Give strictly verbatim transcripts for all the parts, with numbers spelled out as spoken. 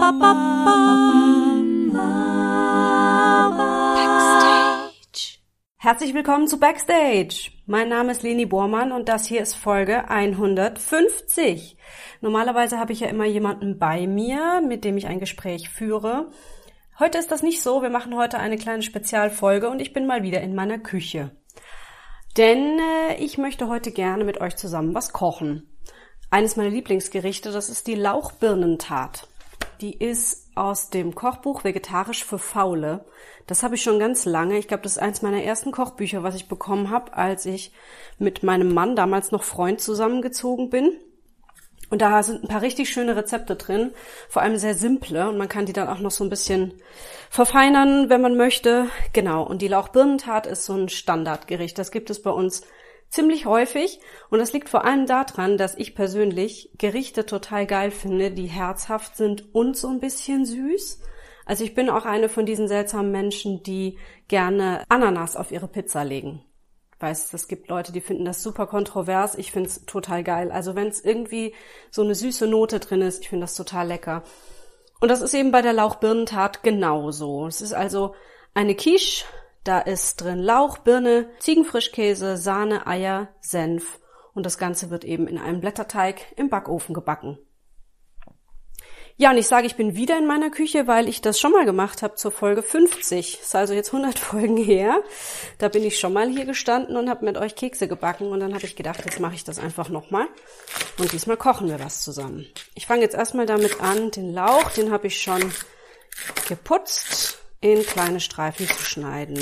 Backstage. Herzlich willkommen zu Backstage. Mein Name ist Leni Bormann und das hier ist Folge hundertfünfzig. Normalerweise habe ich ja immer jemanden bei mir, mit dem ich ein Gespräch führe. Heute ist das nicht so. Wir machen heute eine kleine Spezialfolge und ich bin mal wieder in meiner Küche. Denn äh, ich möchte heute gerne mit euch zusammen was kochen. Eines meiner Lieblingsgerichte, das ist die Lauchbirnentat. Die ist aus dem Kochbuch Vegetarisch für Faule. Das habe ich schon ganz lange. Ich glaube, das ist eins meiner ersten Kochbücher, was ich bekommen habe, als ich mit meinem Mann, damals noch Freund, zusammengezogen bin. Und da sind ein paar richtig schöne Rezepte drin, vor allem sehr simple. Und man kann die dann auch noch so ein bisschen verfeinern, wenn man möchte. Genau, und die Lauchbirnentat ist so ein Standardgericht. Das gibt es bei uns ziemlich häufig. Und das liegt vor allem daran, dass ich persönlich Gerichte total geil finde, die herzhaft sind und so ein bisschen süß. Also ich bin auch eine von diesen seltsamen Menschen, die gerne Ananas auf ihre Pizza legen. Ich weiß, es gibt Leute, die finden das super kontrovers. Ich finde es total geil. Also wenn es irgendwie so eine süße Note drin ist, ich finde das total lecker. Und das ist eben bei der Lauchbirnentat genauso. Es ist also eine Quiche, da ist drin Lauch, Birne, Ziegenfrischkäse, Sahne, Eier, Senf. Und das Ganze wird eben in einem Blätterteig im Backofen gebacken. Ja, und ich sage, ich bin wieder in meiner Küche, weil ich das schon mal gemacht habe zur Folge fünfzig. Ist also jetzt hundert Folgen her. Da bin ich schon mal hier gestanden und habe mit euch Kekse gebacken. Und dann habe ich gedacht, jetzt mache ich das einfach nochmal. Und diesmal kochen wir was zusammen. Ich fange jetzt erstmal damit an, den Lauch, den habe ich schon geputzt, in kleine Streifen zu schneiden.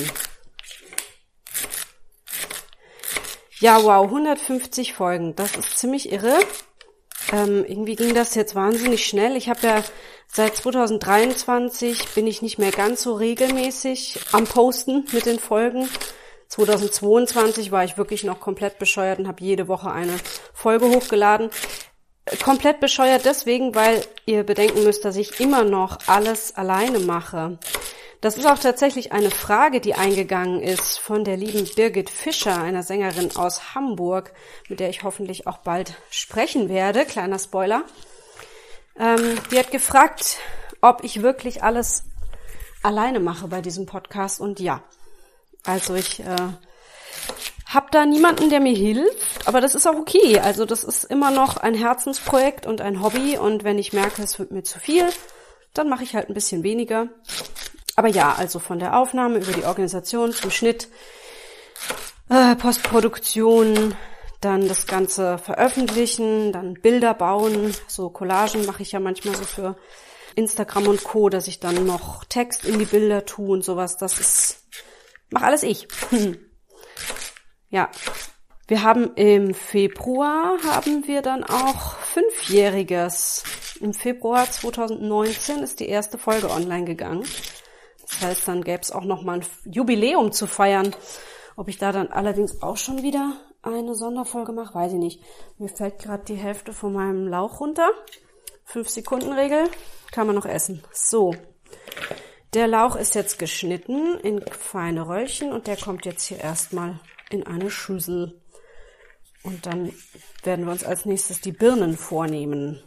Ja, wow, hundertfünfzig Folgen. Das ist ziemlich irre. Ähm, irgendwie ging das jetzt wahnsinnig schnell. Ich habe ja seit zweitausenddreiundzwanzig bin ich nicht mehr ganz so regelmäßig am Posten mit den Folgen. zweitausendzweiundzwanzig war ich wirklich noch komplett bescheuert und habe jede Woche eine Folge hochgeladen. Komplett bescheuert deswegen, weil ihr bedenken müsst, dass ich immer noch alles alleine mache. Das ist auch tatsächlich eine Frage, die eingegangen ist von der lieben Birgit Fischer, einer Sängerin aus Hamburg, mit der ich hoffentlich auch bald sprechen werde. Kleiner Spoiler. Ähm, die hat gefragt, ob ich wirklich alles alleine mache bei diesem Podcast. Und ja, also ich äh, habe da niemanden, der mir hilft, aber das ist auch okay. Also das ist immer noch ein Herzensprojekt und ein Hobby. Und wenn ich merke, es wird mir zu viel, dann mache ich halt ein bisschen weniger. Aber ja, also von der Aufnahme über die Organisation zum Schnitt, äh, Postproduktion, dann das Ganze veröffentlichen, dann Bilder bauen, so Collagen mache ich ja manchmal so für Instagram und Co., dass ich dann noch Text in die Bilder tue und sowas, das ist, mach alles ich. Ja, wir haben im Februar, haben wir dann auch Fünfjähriges. Im Februar zweitausendneunzehn ist die erste Folge online gegangen. Das heißt, dann gäbe es auch noch mal ein Jubiläum zu feiern. Ob ich da dann allerdings auch schon wieder eine Sonderfolge mache, weiß ich nicht. Mir fällt gerade die Hälfte von meinem Lauch runter. Fünf-Sekunden-Regel, kann man noch essen. So, der Lauch ist jetzt geschnitten in feine Röllchen und der kommt jetzt hier erstmal in eine Schüssel. Und dann werden wir uns als nächstes die Birnen vornehmen.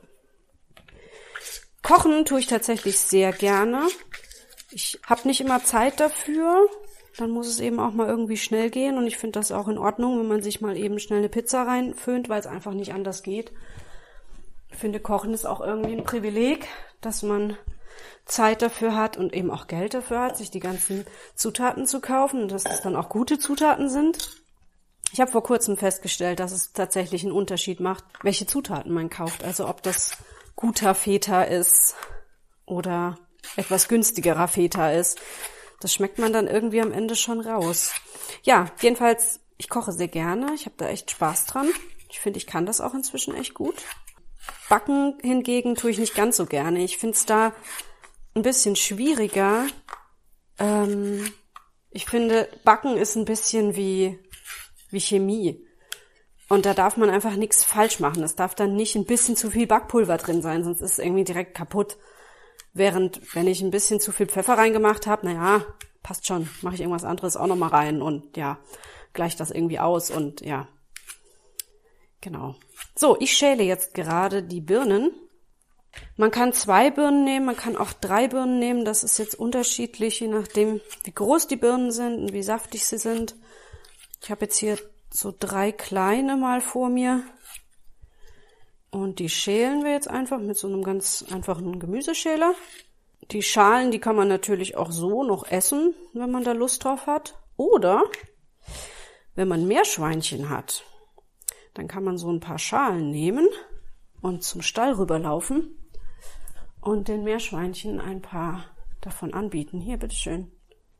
Kochen tue ich tatsächlich sehr gerne. Ich habe nicht immer Zeit dafür, dann muss es eben auch mal irgendwie schnell gehen und ich finde das auch in Ordnung, wenn man sich mal eben schnell eine Pizza reinföhnt, weil es einfach nicht anders geht. Ich finde, Kochen ist auch irgendwie ein Privileg, dass man Zeit dafür hat und eben auch Geld dafür hat, sich die ganzen Zutaten zu kaufen und dass es dann auch gute Zutaten sind. Ich habe vor kurzem festgestellt, dass es tatsächlich einen Unterschied macht, welche Zutaten man kauft, also ob das guter Feta ist oder etwas günstigerer Feta ist. Das schmeckt man dann irgendwie am Ende schon raus. Ja, jedenfalls, ich koche sehr gerne. Ich habe da echt Spaß dran. Ich finde, ich kann das auch inzwischen echt gut. Backen hingegen tue ich nicht ganz so gerne. Ich finde es da ein bisschen schwieriger. Ähm, ich finde, Backen ist ein bisschen wie, wie Chemie. Und da darf man einfach nichts falsch machen. Es darf dann nicht ein bisschen zu viel Backpulver drin sein, sonst ist es irgendwie direkt kaputt. Während, wenn ich ein bisschen zu viel Pfeffer reingemacht habe, naja, passt schon, mache ich irgendwas anderes auch nochmal rein und ja, gleicht das irgendwie aus und ja, genau. So, ich schäle jetzt gerade die Birnen Man kann zwei Birnen nehmen, man kann auch drei Birnen nehmen. Das ist jetzt unterschiedlich, je nachdem, wie groß die Birnen sind und wie saftig sie sind. Ich habe jetzt hier so drei kleine mal vor mir. Und die schälen wir jetzt einfach mit so einem ganz einfachen Gemüseschäler. Die Schalen, die kann man natürlich auch so noch essen, wenn man da Lust drauf hat. Oder wenn man Meerschweinchen hat, dann kann man so ein paar Schalen nehmen und zum Stall rüberlaufen und den Meerschweinchen ein paar davon anbieten. Hier, bitteschön.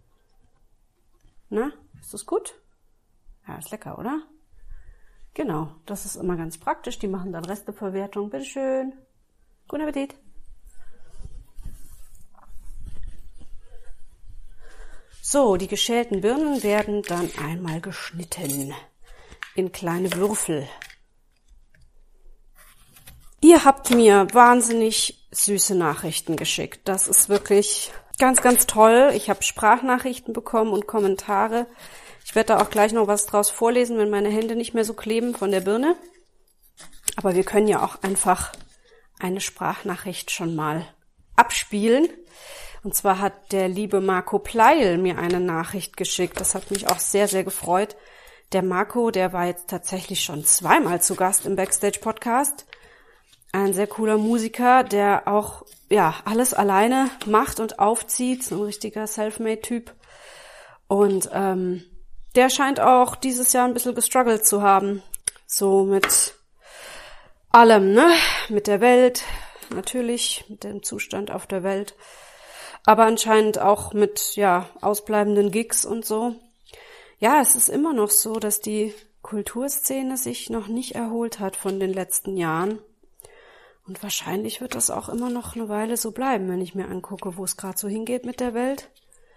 Na, ist das gut? Ja, ist lecker, oder? Genau, das ist immer ganz praktisch. Die machen dann Resteverwertung. Bitteschön. Guten Appetit. So, die geschälten Birnen werden dann einmal geschnitten in kleine Würfel. Ihr habt mir wahnsinnig süße Nachrichten geschickt. Das ist wirklich ganz, ganz toll. Ich habe Sprachnachrichten bekommen und Kommentare. Ich werde da auch gleich noch was draus vorlesen, wenn meine Hände nicht mehr so kleben von der Birne. Aber wir können ja auch einfach eine Sprachnachricht schon mal abspielen. Und zwar hat der liebe Marco Pleil mir eine Nachricht geschickt. Das hat mich auch sehr, sehr gefreut. Der Marco, der war jetzt tatsächlich schon zweimal zu Gast im Backstage-Podcast. Ein sehr cooler Musiker, der auch ja alles alleine macht und aufzieht. So ein richtiger Selfmade-Typ. Und ähm, der scheint auch dieses Jahr ein bisschen gestruggelt zu haben. So mit allem, ne? Mit der Welt, natürlich, mit dem Zustand auf der Welt. Aber anscheinend auch mit, ja, ausbleibenden Gigs und so. Ja, es ist immer noch so, dass die Kulturszene sich noch nicht erholt hat von den letzten Jahren. Und wahrscheinlich wird das auch immer noch eine Weile so bleiben, wenn ich mir angucke, wo es gerade so hingeht mit der Welt.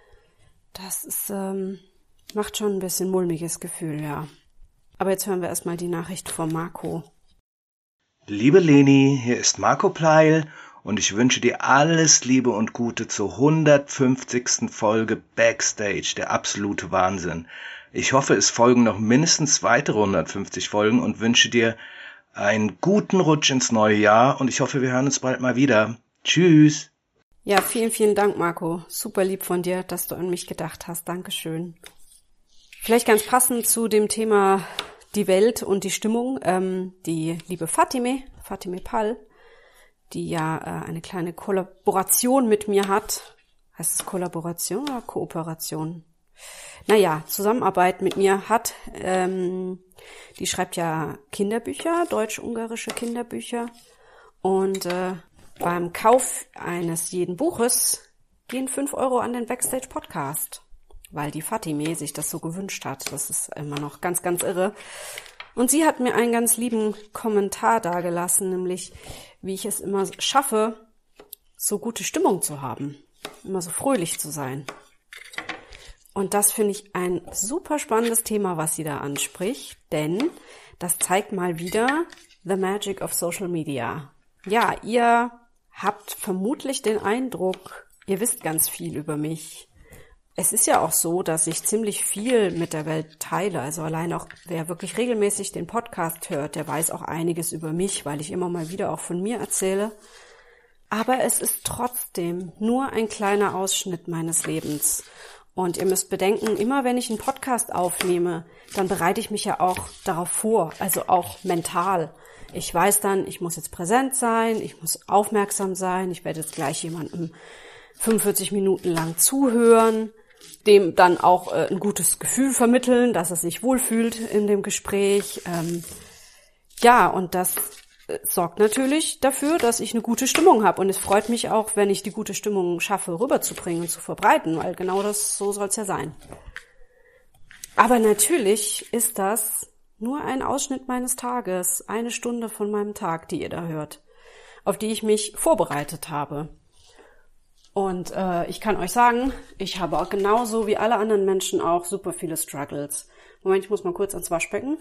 Das ist, ähm, macht schon ein bisschen mulmiges Gefühl, ja. Aber jetzt hören wir erstmal die Nachricht von Marco. Liebe Leni, hier ist Marco Pleil und ich wünsche dir alles Liebe und Gute zur hundertfünfzigsten Folge Backstage, der absolute Wahnsinn. Ich hoffe, es folgen noch mindestens weitere hundertfünfzig Folgen und wünsche dir einen guten Rutsch ins neue Jahr und ich hoffe, wir hören uns bald mal wieder. Tschüss! Ja, vielen, vielen Dank, Marco. Super lieb von dir, dass du an mich gedacht hast. Dankeschön. Vielleicht ganz passend zu dem Thema die Welt und die Stimmung. Ähm, die liebe Fatime, Fatime Pal, die ja äh, eine kleine Kollaboration mit mir hat. Heißt es Kollaboration oder Kooperation? Naja, Zusammenarbeit mit mir hat. Ähm, die schreibt ja Kinderbücher, deutsch-ungarische Kinderbücher. Und äh, beim Kauf eines jeden Buches gehen fünf Euro an den Backstage Podcast, weil die Fatime sich das so gewünscht hat. Das ist immer noch ganz, ganz irre. Und sie hat mir einen ganz lieben Kommentar dagelassen, nämlich wie ich es immer schaffe, so gute Stimmung zu haben, immer so fröhlich zu sein. Und das finde ich ein super spannendes Thema, was sie da anspricht, denn das zeigt mal wieder the magic of Social Media. Ja, ihr habt vermutlich den Eindruck, ihr wisst ganz viel über mich. Es ist ja auch so, dass ich ziemlich viel mit der Welt teile. Also allein auch, wer wirklich regelmäßig den Podcast hört, der weiß auch einiges über mich, weil ich immer mal wieder auch von mir erzähle. Aber es ist trotzdem nur ein kleiner Ausschnitt meines Lebens. Und ihr müsst bedenken, immer wenn ich einen Podcast aufnehme, dann bereite ich mich ja auch darauf vor, also auch mental. Ich weiß dann, ich muss jetzt präsent sein, ich muss aufmerksam sein, ich werde jetzt gleich jemandem fünfundvierzig Minuten lang zuhören, dem dann auch äh, ein gutes Gefühl vermitteln, dass er sich wohlfühlt in dem Gespräch. Ähm, ja, und das äh, sorgt natürlich dafür, dass ich eine gute Stimmung habe. Und es freut mich auch, wenn ich die gute Stimmung schaffe, rüberzubringen und zu verbreiten, weil genau das, so soll es ja sein. Aber natürlich ist das nur ein Ausschnitt meines Tages, eine Stunde von meinem Tag, die ihr da hört, auf die ich mich vorbereitet habe. Und äh, ich kann euch sagen, ich habe auch genauso wie alle anderen Menschen auch super viele Struggles. Moment, ich muss mal kurz ans Waschbecken.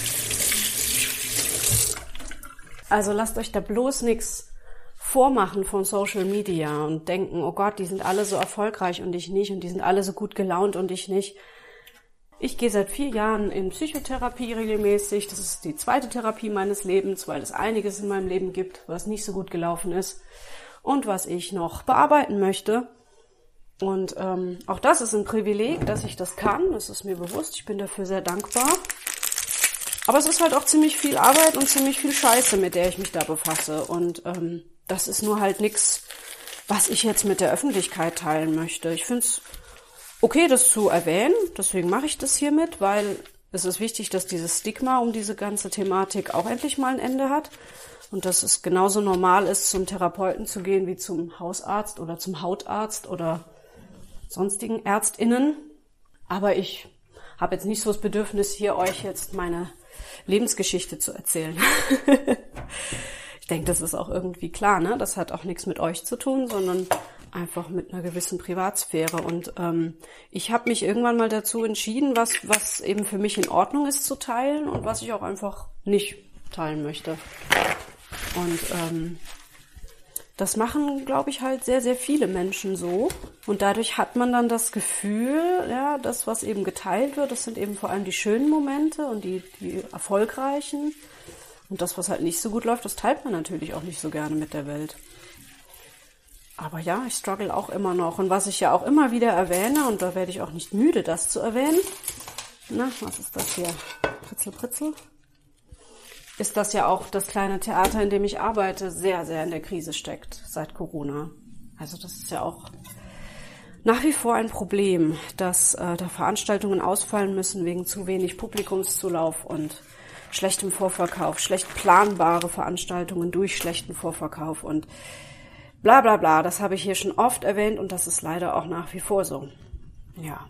Also lasst euch da bloß nichts vormachen von Social Media und denken, oh Gott, die sind alle so erfolgreich und ich nicht und die sind alle so gut gelaunt und ich nicht. Ich gehe seit vier Jahren in Psychotherapie regelmäßig. Das ist die zweite Therapie meines Lebens, weil es einiges in meinem Leben gibt, was nicht so gut gelaufen ist und was ich noch bearbeiten möchte. Und ähm, auch das ist ein Privileg, dass ich das kann. Das ist mir bewusst. Ich bin dafür sehr dankbar. Aber es ist halt auch ziemlich viel Arbeit und ziemlich viel Scheiße, mit der ich mich da befasse. Und ähm, das ist nur halt nichts, was ich jetzt mit der Öffentlichkeit teilen möchte. Ich finde es okay, das zu erwähnen. Deswegen mache ich das hiermit, weil es ist wichtig, dass dieses Stigma um diese ganze Thematik auch endlich mal ein Ende hat. Und dass es genauso normal ist, zum Therapeuten zu gehen wie zum Hausarzt oder zum Hautarzt oder sonstigen ÄrztInnen. Aber ich habe jetzt nicht so das Bedürfnis, hier euch jetzt meine Lebensgeschichte zu erzählen. Ich denke, das ist auch irgendwie klar, ne? Das hat auch nichts mit euch zu tun, sondern einfach mit einer gewissen Privatsphäre. Und ähm, ich habe mich irgendwann mal dazu entschieden, was was eben für mich in Ordnung ist zu teilen und was ich auch einfach nicht teilen möchte. Und ähm, das machen, glaube ich, halt sehr, sehr viele Menschen so. Und dadurch hat man dann das Gefühl, ja, das, was eben geteilt wird, das sind eben vor allem die schönen Momente und die, die erfolgreichen. Und das, was halt nicht so gut läuft, das teilt man natürlich auch nicht so gerne mit der Welt. Aber ja, ich struggle auch immer noch. Und was ich ja auch immer wieder erwähne, und da werde ich auch nicht müde, das zu erwähnen, na, was ist das hier? Pritzel, Pritzel. Ist das ja auch das kleine Theater, in dem ich arbeite, sehr, sehr in der Krise steckt seit Corona. Also das ist ja auch nach wie vor ein Problem, dass äh, da Veranstaltungen ausfallen müssen wegen zu wenig Publikumszulauf und schlechtem Vorverkauf, schlecht planbare Veranstaltungen durch schlechten Vorverkauf und bla bla bla. Das habe ich hier schon oft erwähnt und das ist leider auch nach wie vor so. Ja.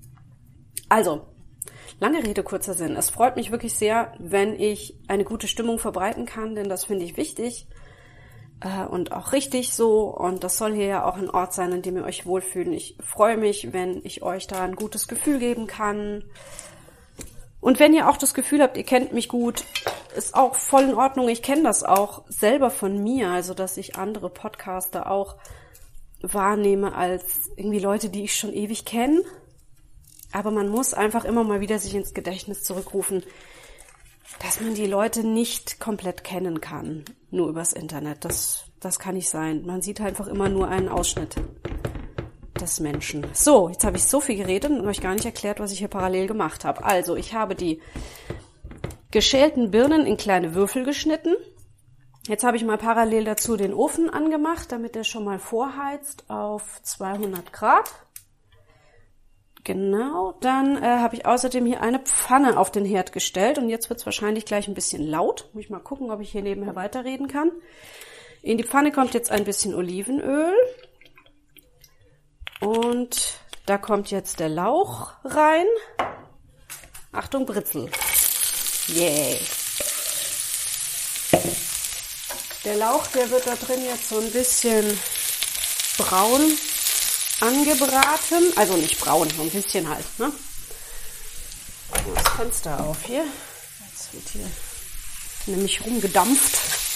Also, lange Rede, kurzer Sinn. Es freut mich wirklich sehr, wenn ich eine gute Stimmung verbreiten kann, denn das finde ich wichtig äh, und auch richtig so. Und das soll hier ja auch ein Ort sein, in dem ihr euch wohlfühlt. Ich freue mich, wenn ich euch da ein gutes Gefühl geben kann. Und wenn ihr auch das Gefühl habt, ihr kennt mich gut, ist auch voll in Ordnung. Ich kenne das auch selber von mir, also dass ich andere Podcaster auch wahrnehme als irgendwie Leute, die ich schon ewig kenne. Aber man muss einfach immer mal wieder sich ins Gedächtnis zurückrufen, dass man die Leute nicht komplett kennen kann, nur übers Internet. Das, das kann nicht sein. Man sieht einfach immer nur einen Ausschnitt des Menschen. So, jetzt habe ich so viel geredet und euch gar nicht erklärt, was ich hier parallel gemacht habe. Also, ich habe die geschälten Birnen in kleine Würfel geschnitten. Jetzt habe ich mal parallel dazu den Ofen angemacht, damit der schon mal vorheizt auf zweihundert Grad. Genau, dann äh, habe ich außerdem hier eine Pfanne auf den Herd gestellt und jetzt wird es wahrscheinlich gleich ein bisschen laut. Muss ich mal gucken, ob ich hier nebenher weiterreden kann. In die Pfanne kommt jetzt ein bisschen Olivenöl und da kommt jetzt der Lauch rein. Achtung, Britzel. Yay. Der Lauch, der wird da drin jetzt so ein bisschen braun angebraten, also nicht braun, so ein bisschen halt, ne? Das Fenster auf hier. Jetzt wird hier nämlich rumgedampft.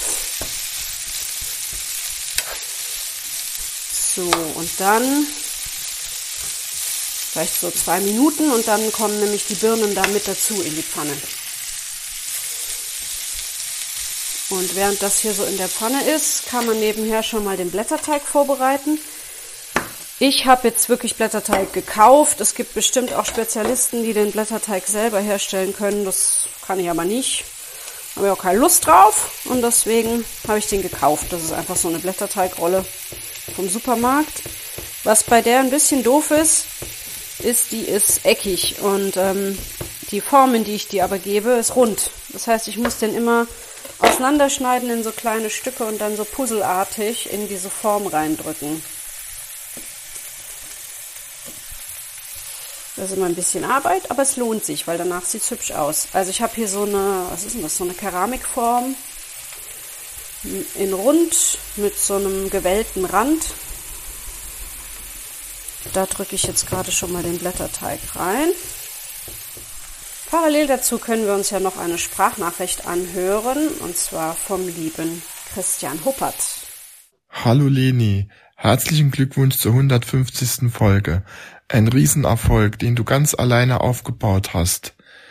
So, und dann vielleicht so zwei Minuten und dann kommen nämlich die Birnen da mit dazu in die Pfanne. Und während das hier so in der Pfanne ist, kann man nebenher schon mal den Blätterteig vorbereiten. Ich habe jetzt wirklich Blätterteig gekauft. Es gibt bestimmt auch Spezialisten, die den Blätterteig selber herstellen können. Das kann ich aber nicht. Habe ich auch keine Lust drauf und deswegen habe ich den gekauft. Das ist einfach so eine Blätterteigrolle vom Supermarkt. Was bei der ein bisschen doof ist, ist, die ist eckig und ähm, die Form, in die ich die aber gebe, ist rund. Das heißt, ich muss den immer auseinanderschneiden in so kleine Stücke und dann so puzzelartig in diese Form reindrücken. Das ist immer ein bisschen Arbeit, aber es lohnt sich, weil danach sieht es hübsch aus. Also ich habe hier so eine, was ist denn das, so eine Keramikform in rund mit so einem gewellten Rand. Da drücke ich jetzt gerade schon mal den Blätterteig rein. Parallel dazu können wir uns ja noch eine Sprachnachricht anhören, und zwar vom lieben Christian Huppert. Hallo Leni, herzlichen Glückwunsch zur hundertfünfzigsten Folge. ein Riesenerfolg, den du ganz alleine aufgebaut hast.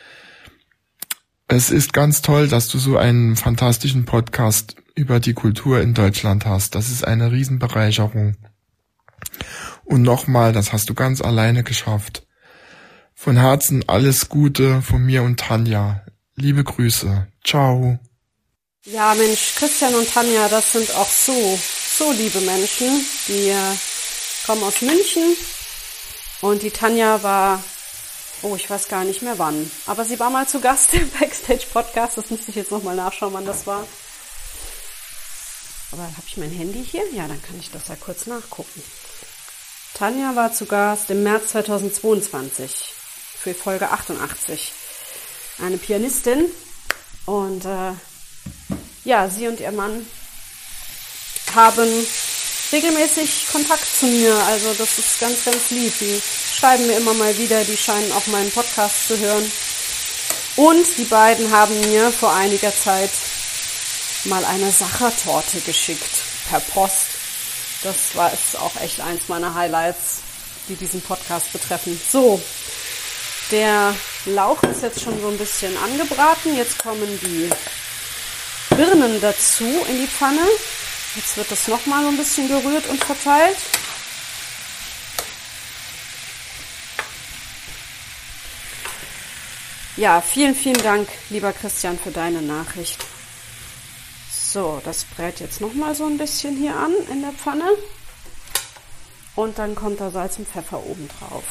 Es ist ganz toll, dass du so einen fantastischen Podcast über die Kultur in Deutschland hast. Das ist eine Riesenbereicherung. Und nochmal, das hast du ganz alleine geschafft. Von Herzen alles Gute von mir und Tanja. Liebe Grüße. Ciao. Ja, Mensch, Christian und Tanja, das sind auch so, so liebe Menschen. Die äh, kommen aus München und die Tanja war, oh, ich weiß gar nicht mehr wann, aber sie war mal zu Gast im Backstage-Podcast. Das müsste ich jetzt nochmal nachschauen, wann das war. Aber habe ich mein Handy hier? Ja, dann kann ich das ja kurz nachgucken. Tanja war zu Gast im März zweitausendzweiundzwanzig für Folge achtundachtzig. Eine Pianistin und äh, ja, sie und ihr Mann haben regelmäßig Kontakt zu mir, also das ist ganz, ganz lieb. Die schreiben mir immer mal wieder, die scheinen auch meinen Podcast zu hören. Und die beiden haben mir vor einiger Zeit mal eine Sachertorte geschickt, per Post. Das war ist auch echt eins meiner Highlights, die diesen Podcast betreffen. So, der Lauch ist jetzt schon so ein bisschen angebraten. Jetzt kommen die Birnen dazu in die Pfanne. Jetzt wird das nochmal so ein bisschen gerührt und verteilt. Ja, vielen, vielen Dank, lieber Christian, für deine Nachricht. So, das brät jetzt nochmal so ein bisschen hier an in der Pfanne. Und dann kommt da Salz und Pfeffer oben drauf.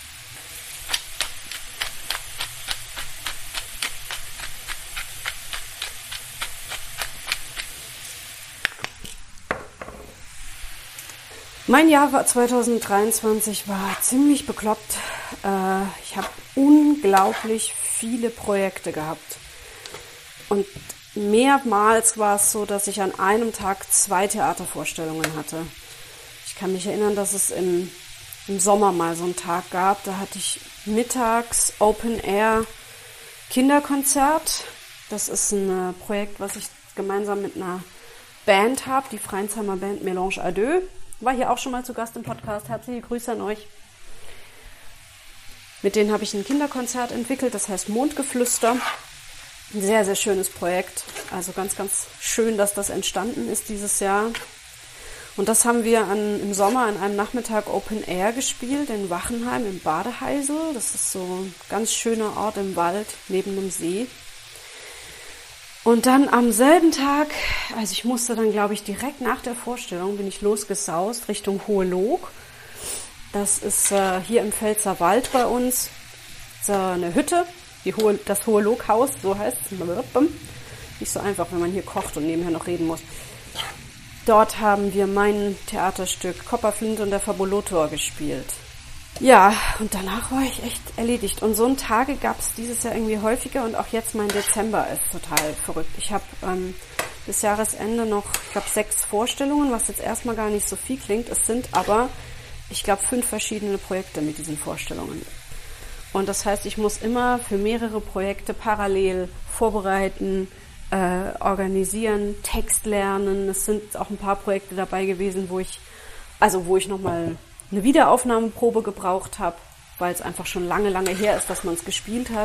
Mein Jahr war zweitausenddreiundzwanzig war ziemlich bekloppt. Äh, ich habe unglaublich viele Projekte gehabt. Und mehrmals war es so, dass ich an einem Tag zwei Theatervorstellungen hatte. Ich kann mich erinnern, dass es im, im Sommer mal so einen Tag gab. Da hatte ich mittags Open Air Kinderkonzert. Das ist ein äh, Projekt, was ich gemeinsam mit einer Band habe, die Freinsheimer Band Mélange à Deux. War hier auch schon mal zu Gast im Podcast. Herzliche Grüße an euch. Mit denen habe ich ein Kinderkonzert entwickelt, das heißt Mondgeflüster. Ein sehr, sehr schönes Projekt. Also ganz, ganz schön, dass das entstanden ist dieses Jahr. Und das haben wir an, im Sommer an einem Nachmittag Open Air gespielt in Wachenheim im Badeheisel. Das ist so ein ganz schöner Ort im Wald neben einem See. Und dann am selben Tag, also ich musste dann, glaube ich, direkt nach der Vorstellung, bin ich losgesaust Richtung Hohelog. Das ist äh, hier im Pfälzerwald bei uns. Das ist, äh, eine Hütte, die Hohe, das Hohelog-Haus, so heißt es. Nicht so einfach, wenn man hier kocht und nebenher noch reden muss. Dort haben wir mein Theaterstück Copperflinte und der Fabulator gespielt. Ja, und danach war ich echt erledigt. Und so eine Tage gab es dieses Jahr irgendwie häufiger und auch jetzt mein Dezember ist total verrückt. Ich habe ähm, bis Jahresende noch, ich glaube, sechs Vorstellungen, was jetzt erstmal gar nicht so viel klingt. Es sind aber, ich glaube, fünf verschiedene Projekte mit diesen Vorstellungen. Und das heißt, ich muss immer für mehrere Projekte parallel vorbereiten, äh, organisieren, Text lernen. Es sind auch ein paar Projekte dabei gewesen, wo ich, also wo ich nochmal eine Wiederaufnahmeprobe gebraucht habe, weil es einfach schon lange, lange her ist, dass man es gespielt hat.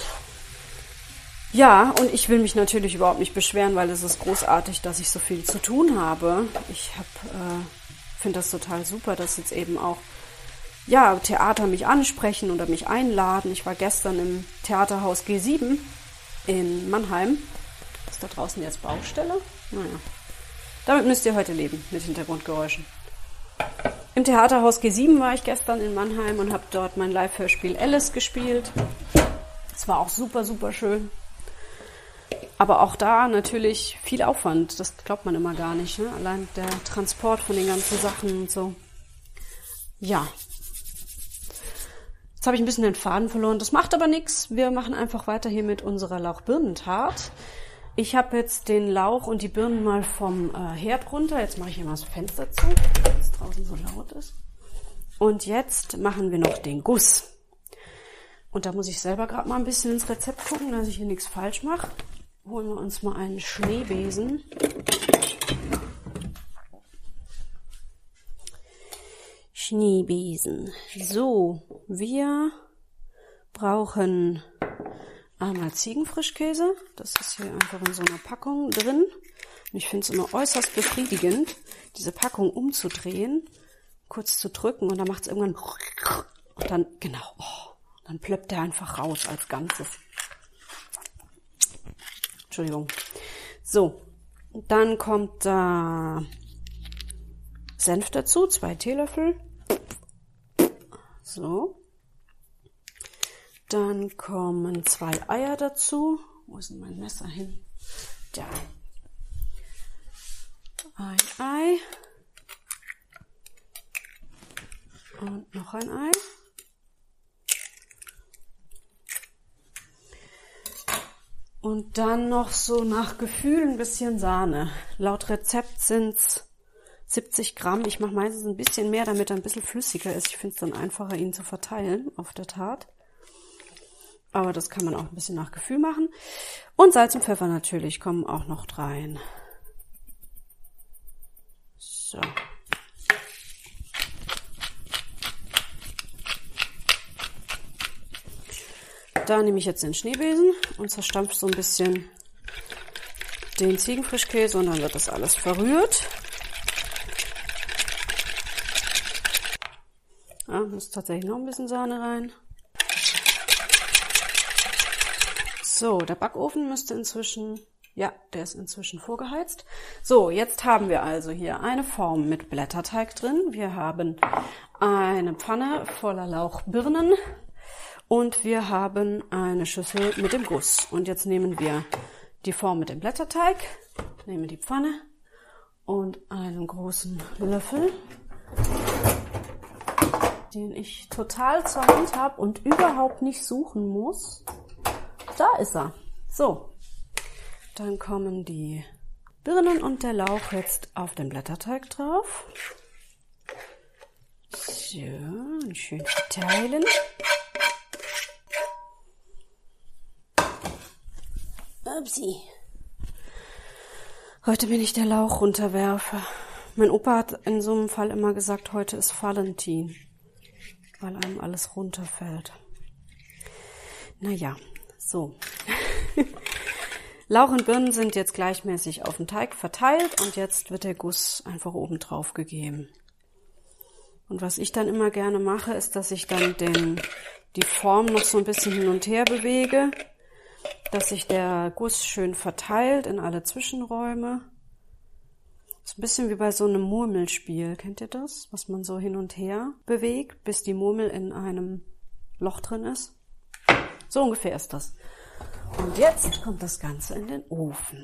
Ja, und ich will mich natürlich überhaupt nicht beschweren, weil es ist großartig, dass ich so viel zu tun habe. Ich hab, äh, finde das total super, dass jetzt eben auch ja, Theater mich ansprechen oder mich einladen. Ich war gestern im Theaterhaus G sieben in Mannheim. Ist da draußen jetzt Baustelle? Naja, damit müsst ihr heute leben, mit Hintergrundgeräuschen. Im Theaterhaus G sieben war ich gestern in Mannheim und habe dort mein Live-Hörspiel Alice gespielt. Es war auch super, super schön. Aber auch da natürlich viel Aufwand. Das glaubt man immer gar nicht, ne? Allein der Transport von den ganzen Sachen und so. Ja. Jetzt habe ich ein bisschen den Faden verloren. Das macht aber nichts. Wir machen einfach weiter hier mit unserer Lauch-Birnentart. Ich habe jetzt den Lauch und die Birnen mal vom äh, Herd runter. Jetzt mache ich hier mal das Fenster zu, weil es draußen so laut ist. Und jetzt machen wir noch den Guss. Und da muss ich selber gerade mal ein bisschen ins Rezept gucken, dass ich hier nichts falsch mache. Holen wir uns mal einen Schneebesen. Schneebesen. So, wir brauchen einmal Ziegenfrischkäse. Das ist hier einfach in so einer Packung drin. Und ich finde es immer äußerst befriedigend, diese Packung umzudrehen, kurz zu drücken und dann macht es irgendwann und dann, genau, oh, dann plöppt der einfach raus als Ganzes. Entschuldigung. So, dann kommt da Senf dazu, zwei Teelöffel. So. Dann kommen zwei Eier dazu. Wo ist denn mein Messer hin? Da. Ein Ei. Und noch ein Ei. Und dann noch so nach Gefühl ein bisschen Sahne. Laut Rezept sind's siebzig Gramm. Ich mache meistens ein bisschen mehr, damit er ein bisschen flüssiger ist. Ich finde es dann einfacher, ihn zu verteilen auf der Tat. Aber das kann man auch ein bisschen nach Gefühl machen. Und Salz und Pfeffer natürlich kommen auch noch rein. So. Da nehme ich jetzt den Schneebesen und zerstampfe so ein bisschen den Ziegenfrischkäse und dann wird das alles verrührt. Ja, muss tatsächlich noch ein bisschen Sahne rein. So, der Backofen müsste inzwischen, ja, der ist inzwischen vorgeheizt. So, jetzt haben wir also hier eine Form mit Blätterteig drin. Wir haben eine Pfanne voller Lauchbirnen. Und wir haben eine Schüssel mit dem Guss. Und jetzt nehmen wir die Form mit dem Blätterteig, nehmen die Pfanne und einen großen Löffel, den ich total zur Hand habe und überhaupt nicht suchen muss. Da ist er. So, dann kommen die Birnen und der Lauch jetzt auf den Blätterteig drauf. So, und schön verteilen. Upsi. Heute bin ich der Lauch runterwerfer. Mein Opa hat in so einem Fall immer gesagt, heute ist Valentin, weil einem alles runterfällt. Naja, so. Lauch und Birnen sind jetzt gleichmäßig auf dem Teig verteilt und jetzt wird der Guss einfach oben drauf gegeben. Und was ich dann immer gerne mache, ist, dass ich dann den, die Form noch so ein bisschen hin und her bewege, dass sich der Guss schön verteilt in alle Zwischenräume. Das ist ein bisschen wie bei so einem Murmelspiel. Kennt ihr das? Was man so hin und her bewegt, bis die Murmel in einem Loch drin ist. So ungefähr ist das. Und jetzt kommt das Ganze in den Ofen.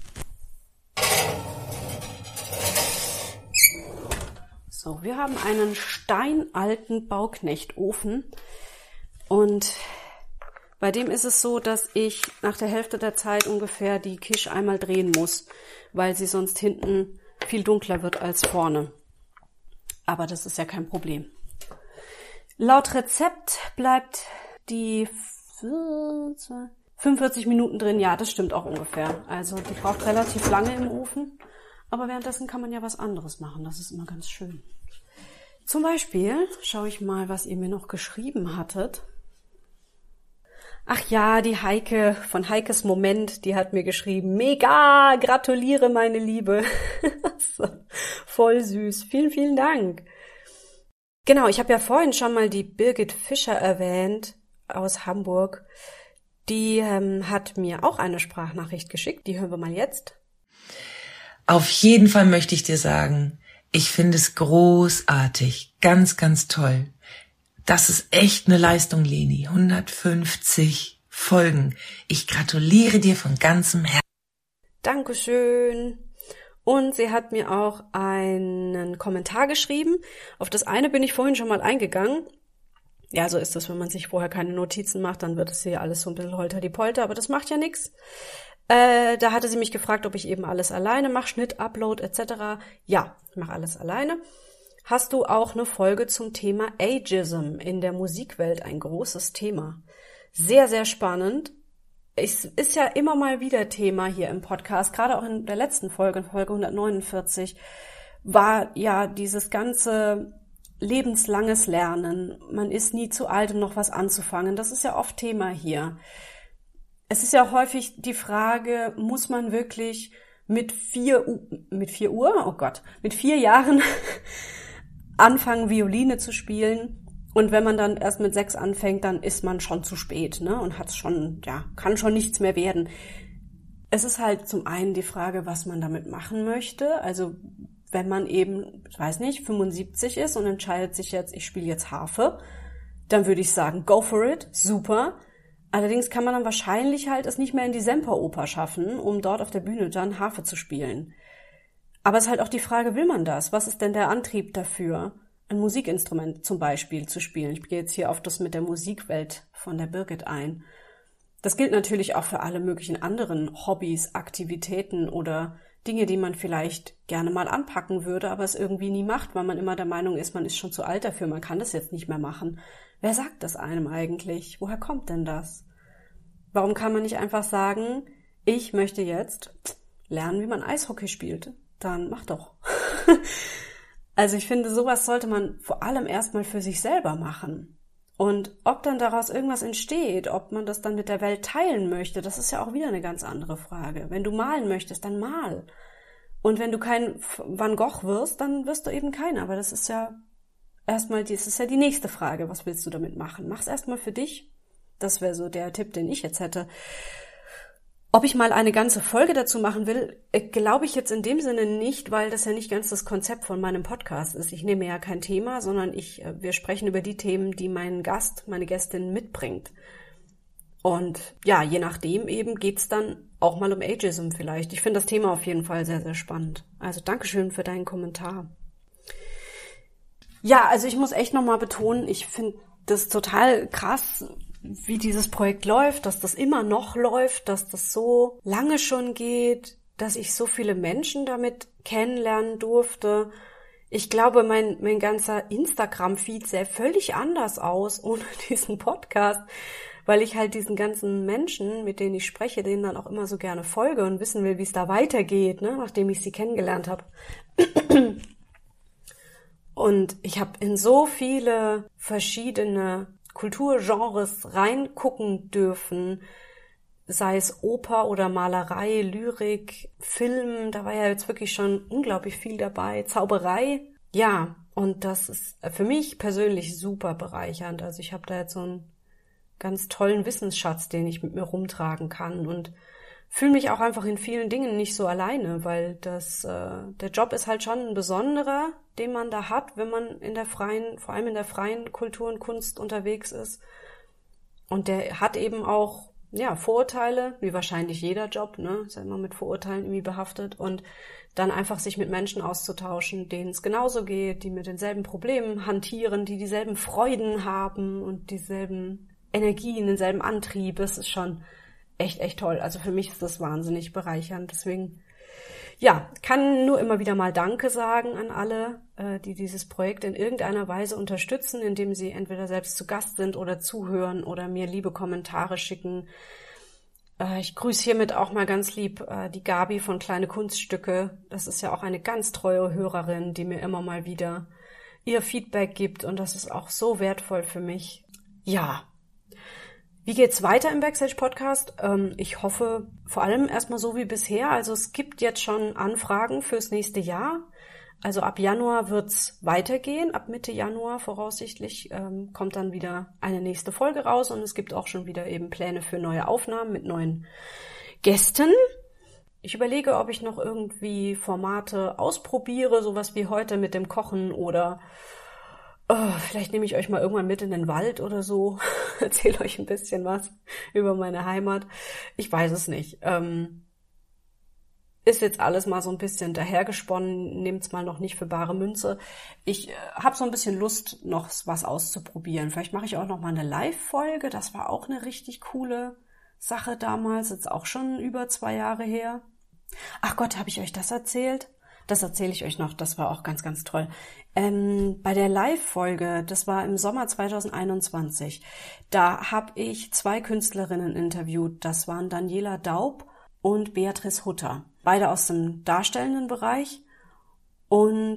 So, wir haben einen steinalten Bauknechtofen und bei dem ist es so, dass ich nach der Hälfte der Zeit ungefähr die Quiche einmal drehen muss, weil sie sonst hinten viel dunkler wird als vorne. Aber das ist ja kein Problem. Laut Rezept bleibt die fünfundvierzig Minuten drin. Ja, das stimmt auch ungefähr. Also die braucht relativ lange im Ofen. Aber währenddessen kann man ja was anderes machen. Das ist immer ganz schön. Zum Beispiel schaue ich mal, was ihr mir noch geschrieben hattet. Ach ja, die Heike von Heikes Moment, die hat mir geschrieben, mega, gratuliere meine Liebe. Voll süß, vielen, vielen Dank. Genau, ich habe ja vorhin schon mal die Birgit Fischer erwähnt aus Hamburg. Die ähm, hat mir auch eine Sprachnachricht geschickt, die hören wir mal jetzt. Auf jeden Fall möchte ich dir sagen, ich finde es großartig, ganz, ganz toll. Das ist echt eine Leistung, Leni. hundertfünfzig Folgen. Ich gratuliere dir von ganzem Herzen. Dankeschön. Und sie hat mir auch einen Kommentar geschrieben. Auf das eine bin ich vorhin schon mal eingegangen. Ja, so ist das, wenn man sich vorher keine Notizen macht, dann wird es hier alles so ein bisschen holter die Polter, aber das macht ja nichts. Äh, da hatte sie mich gefragt, ob ich eben alles alleine mache, Schnitt, Upload et cetera. Ja, ich mache alles alleine. Hast du auch eine Folge zum Thema Ageism in der Musikwelt, ein großes Thema. Sehr, sehr spannend. Es ist ja immer mal wieder Thema hier im Podcast, gerade auch in der letzten Folge, Folge hundertneunundvierzig, war ja dieses ganze lebenslanges Lernen. Man ist nie zu alt, um noch was anzufangen. Das ist ja oft Thema hier. Es ist ja häufig die Frage, muss man wirklich mit vier, U- mit vier Uhr, oh Gott, mit vier Jahren anfangen, Violine zu spielen? Und wenn man dann erst mit sechs anfängt, dann ist man schon zu spät, ne? Und hat schon, ja, kann schon nichts mehr werden. Es ist halt zum einen die Frage, was man damit machen möchte. Also wenn man eben, ich weiß nicht, fünfundsiebzig ist und entscheidet sich jetzt, ich spiele jetzt Harfe, dann würde ich sagen, go for it, super. Allerdings kann man dann wahrscheinlich halt es nicht mehr in die Semperoper schaffen, um dort auf der Bühne dann Harfe zu spielen. Aber es ist halt auch die Frage, will man das? Was ist denn der Antrieb dafür, ein Musikinstrument zum Beispiel zu spielen? Ich gehe jetzt hier auf das mit der Musikwelt von der Birgit ein. Das gilt natürlich auch für alle möglichen anderen Hobbys, Aktivitäten oder Dinge, die man vielleicht gerne mal anpacken würde, aber es irgendwie nie macht, weil man immer der Meinung ist, man ist schon zu alt dafür, man kann das jetzt nicht mehr machen. Wer sagt das einem eigentlich? Woher kommt denn das? Warum kann man nicht einfach sagen, ich möchte jetzt lernen, wie man Eishockey spielt? Dann mach doch. Also ich finde, sowas sollte man vor allem erstmal für sich selber machen. Und ob dann daraus irgendwas entsteht, ob man das dann mit der Welt teilen möchte, das ist ja auch wieder eine ganz andere Frage. Wenn du malen möchtest, dann mal. Und wenn du kein Van Gogh wirst, dann wirst du eben keiner. Aber das ist ja erstmal, das ist ja die nächste Frage. Was willst du damit machen? Mach's erstmal für dich. Das wäre so der Tipp, den ich jetzt hätte. Ob ich mal eine ganze Folge dazu machen will, glaube ich jetzt in dem Sinne nicht, weil das ja nicht ganz das Konzept von meinem Podcast ist. Ich nehme ja kein Thema, sondern ich, wir sprechen über die Themen, die mein Gast, meine Gästin mitbringt. Und ja, je nachdem eben geht's dann auch mal um Ageism vielleicht. Ich finde das Thema auf jeden Fall sehr, sehr spannend. Also Dankeschön für deinen Kommentar. Ja, also ich muss echt nochmal betonen, ich finde das total krass, wie dieses Projekt läuft, dass das immer noch läuft, dass das so lange schon geht, dass ich so viele Menschen damit kennenlernen durfte. Ich glaube, mein, mein ganzer Instagram-Feed sähe völlig anders aus ohne diesen Podcast, weil ich halt diesen ganzen Menschen, mit denen ich spreche, denen dann auch immer so gerne folge und wissen will, wie es da weitergeht, ne, nachdem ich sie kennengelernt habe. Und ich habe in so viele verschiedene Kulturgenres reingucken dürfen, sei es Oper oder Malerei, Lyrik, Film, da war ja jetzt wirklich schon unglaublich viel dabei, Zauberei, ja, und das ist für mich persönlich super bereichernd. Also ich habe da jetzt so einen ganz tollen Wissensschatz, den ich mit mir rumtragen kann und fühle mich auch einfach in vielen Dingen nicht so alleine, weil das äh, der Job ist halt schon ein besonderer, den man da hat, wenn man in der freien, vor allem in der freien Kultur und Kunst unterwegs ist. Und der hat eben auch ja Vorurteile, wie wahrscheinlich jeder Job, ne, ist ja immer mit Vorurteilen irgendwie behaftet. Und dann einfach sich mit Menschen auszutauschen, denen es genauso geht, die mit denselben Problemen hantieren, die dieselben Freuden haben und dieselben Energien, denselben Antrieb. Das ist schon echt, echt toll. Also für mich ist das wahnsinnig bereichernd. Deswegen, ja, kann nur immer wieder mal Danke sagen an alle, äh, die dieses Projekt in irgendeiner Weise unterstützen, indem sie entweder selbst zu Gast sind oder zuhören oder mir liebe Kommentare schicken. Äh, ich grüße hiermit auch mal ganz lieb äh, die Gabi von Kleine Kunststücke. Das ist ja auch eine ganz treue Hörerin, die mir immer mal wieder ihr Feedback gibt und das ist auch so wertvoll für mich. Ja. Wie geht's weiter im Backstage-Podcast? Ähm, ich hoffe vor allem erstmal so wie bisher. Also es gibt jetzt schon Anfragen fürs nächste Jahr. Also ab Januar wird's weitergehen. Ab Mitte Januar voraussichtlich ähm, kommt dann wieder eine nächste Folge raus. Und es gibt auch schon wieder eben Pläne für neue Aufnahmen mit neuen Gästen. Ich überlege, ob ich noch irgendwie Formate ausprobiere, sowas wie heute mit dem Kochen oder Oh, vielleicht nehme ich euch mal irgendwann mit in den Wald oder so, erzähle euch ein bisschen was über meine Heimat. Ich weiß es nicht. Ähm, ist jetzt alles mal so ein bisschen dahergesponnen, nehmt's mal noch nicht für bare Münze. Ich äh, habe so ein bisschen Lust, noch was auszuprobieren. Vielleicht mache ich auch noch mal eine Live-Folge. Das war auch eine richtig coole Sache damals, jetzt auch schon über zwei Jahre her. Ach Gott, habe ich euch das erzählt? Das erzähle ich euch noch, das war auch ganz, ganz toll. Ähm, bei der Live-Folge, das war im Sommer zwanzig einundzwanzig, da habe ich zwei Künstlerinnen interviewt. Das waren Daniela Daub und Beatrice Hutter. Beide aus dem darstellenden Bereich. Und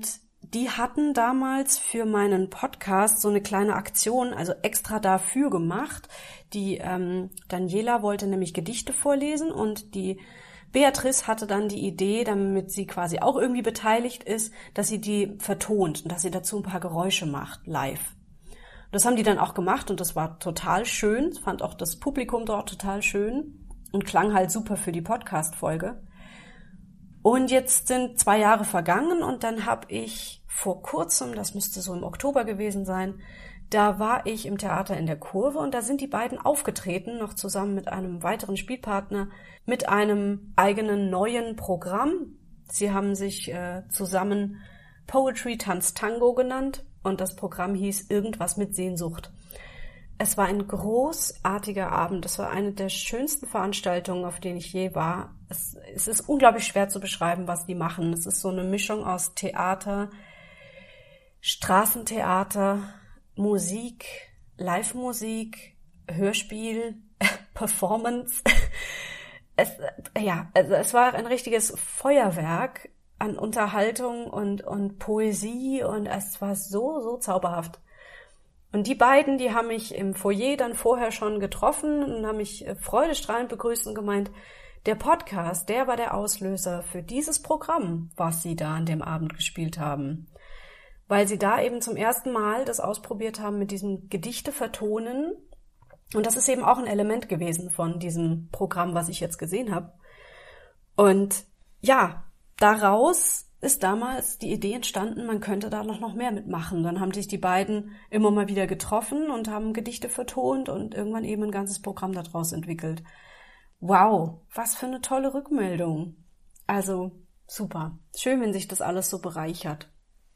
die hatten damals für meinen Podcast so eine kleine Aktion, also extra dafür gemacht. Die ähm, Daniela wollte nämlich Gedichte vorlesen und die Beatrice hatte dann die Idee, damit sie quasi auch irgendwie beteiligt ist, dass sie die vertont und dass sie dazu ein paar Geräusche macht, live. Das haben die dann auch gemacht und das war total schön. Das fand auch das Publikum dort total schön und klang halt super für die Podcast-Folge. Und jetzt sind zwei Jahre vergangen und dann habe ich vor kurzem, das müsste so im Oktober gewesen sein, da war ich im Theater in der Kurve und da sind die beiden aufgetreten, noch zusammen mit einem weiteren Spielpartner, mit einem eigenen neuen Programm. Sie haben sich äh, zusammen Poetry Tanz Tango genannt und das Programm hieß Irgendwas mit Sehnsucht. Es war ein großartiger Abend. Es war eine der schönsten Veranstaltungen, auf denen ich je war. Es, es ist unglaublich schwer zu beschreiben, was die machen. Es ist so eine Mischung aus Theater, Straßentheater, Musik, Live-Musik, Hörspiel, Performance. Es, ja, also es war ein richtiges Feuerwerk an Unterhaltung und, und Poesie und es war so, so zauberhaft. Und die beiden, die haben mich im Foyer dann vorher schon getroffen und haben mich freudestrahlend begrüßt und gemeint, der Podcast, der war der Auslöser für dieses Programm, was sie da an dem Abend gespielt haben. Weil sie da eben zum ersten Mal das ausprobiert haben mit diesem Gedichte vertonen. Und das ist eben auch ein Element gewesen von diesem Programm, was ich jetzt gesehen habe. Und ja, daraus ist damals die Idee entstanden, man könnte da noch, noch mehr mitmachen. Dann haben sich die beiden immer mal wieder getroffen und haben Gedichte vertont und irgendwann eben ein ganzes Programm daraus entwickelt. Wow, was für eine tolle Rückmeldung. Also super. Schön, wenn sich das alles so bereichert.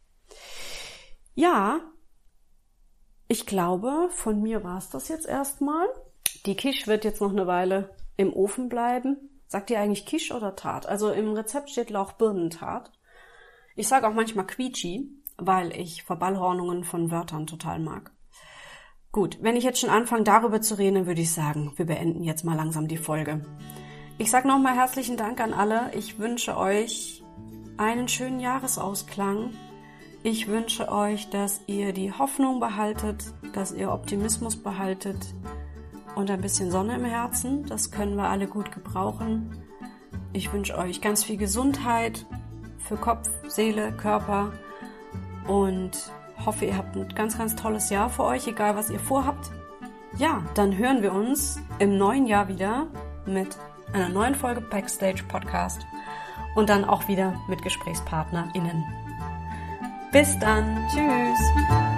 Ja, ich glaube, von mir war es das jetzt erstmal. Die Quiche wird jetzt noch eine Weile im Ofen bleiben. Sagt ihr eigentlich Quiche oder Tart? Also im Rezept steht Lauch-Birnentart. Ich sage auch manchmal Quietschi, weil ich Verballhornungen von Wörtern total mag. Gut, wenn ich jetzt schon anfange, darüber zu reden, würde ich sagen, wir beenden jetzt mal langsam die Folge. Ich sage nochmal herzlichen Dank an alle. Ich wünsche euch einen schönen Jahresausklang. Ich wünsche euch, dass ihr die Hoffnung behaltet, dass ihr Optimismus behaltet und ein bisschen Sonne im Herzen. Das können wir alle gut gebrauchen. Ich wünsche euch ganz viel Gesundheit für Kopf, Seele, Körper und hoffe, ihr habt ein ganz, ganz tolles Jahr für euch, egal was ihr vorhabt. Ja, dann hören wir uns im neuen Jahr wieder mit einer neuen Folge Backstage Podcast und dann auch wieder mit GesprächspartnerInnen. Bis dann. Tschüss.